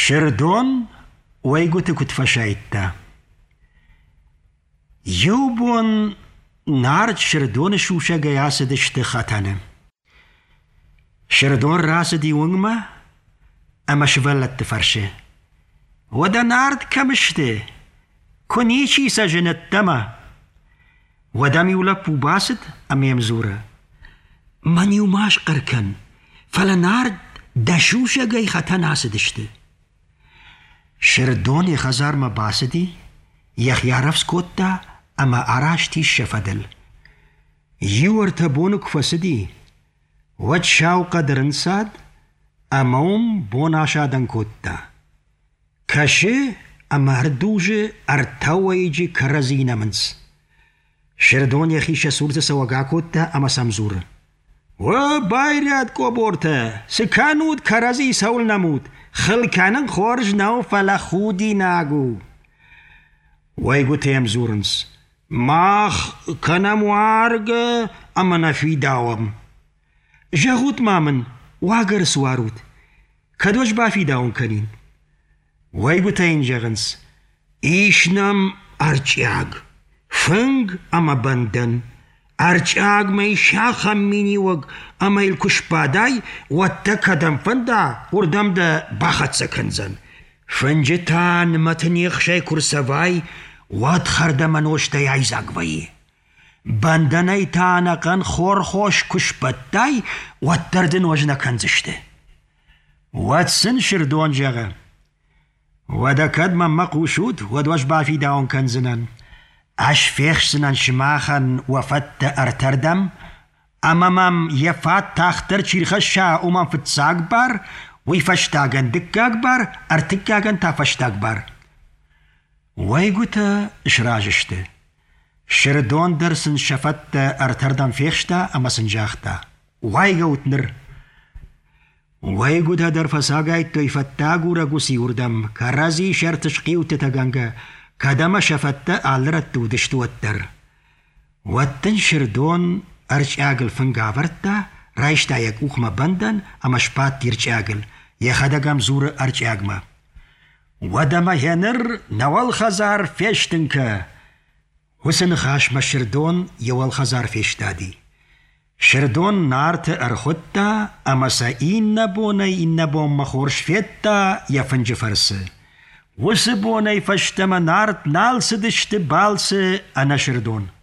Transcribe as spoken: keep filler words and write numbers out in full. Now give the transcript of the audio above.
شردون ويقوت كنت فشايتا يوبون نارد شردون شوشا قياسد اشتخاتانا شردون راسدي ونغما اما شفلت تفرشه ودا نارد كمشته كونيشي سجنت تما ودا ميولا بوباسد ام يمزورة من يوماش قركن فلا نارد دشوشا قي خاتانا سدشته شردون يخزار ما باسدي يخيارف سكوتا اما اراشتي شفدل يور تبونك فسدي وجشاو قدرن ساد اموم بوناشا دنكوتا كشي اما هردوجي ارتويجي كرزينا منس شردون يخيش سورة سوغا كوتا اما سمزور و بايرات كوبورتا سكانود كرزي سول نمود خل كانن خورج نو فلا خودي ناغو ويقو تيم زورنس ماخ كنم وارغ اما نفي داوم جاغوت مامن واغر سواروت كدوش بافي داون كنين ويقو تين جاغنس ايشنم ارچاغ فنگ اما بندن ارچاغ مي شاخم ميني وغ اما الكش باداي واتكدم فندا وردم دا باخت سكنزن فنجتان متنيخ شاي كرسواي وات خردمنوش دا يعيزاق وي بندناي تانقن خور خوش كش بداي واتردن وجنا كنزشته واتسن شردون جاغا ودا كدما مقوشود ودوش بافي داون كنزنن اش فيخسنن شماخن وفت ارتردم امامم يفات تاختر چيرخشا امام فتساق بار ويفشتاقن دكاق بار ارتكاقن تافشتاق بار ويقوتا اشراجشته شردون درسن شفت ارتردم فيخشتا اما سنجاختا ويقوت نر ويقوتا در فساقاي تويفتاقو رقو سيوردم كرازي شرتشقيو تتغنغ كدما شفت آلرتو دشتو التر واتن شردون ارچ اقل فنگاورتا رايشتا يك اوخما بندن اما شپات تيرچ اقل يخدقام زور ارچ اقما ودما ينر نوال خزار فيشتنك حسن خاش ما شردون يوال خزار فيشتادي شردون نارت ارخوتا اما سا این نبونه این نبون مخورش فيتا يفنج فرس وسبونه فشتما نارت نال سدشت بالس انا شردون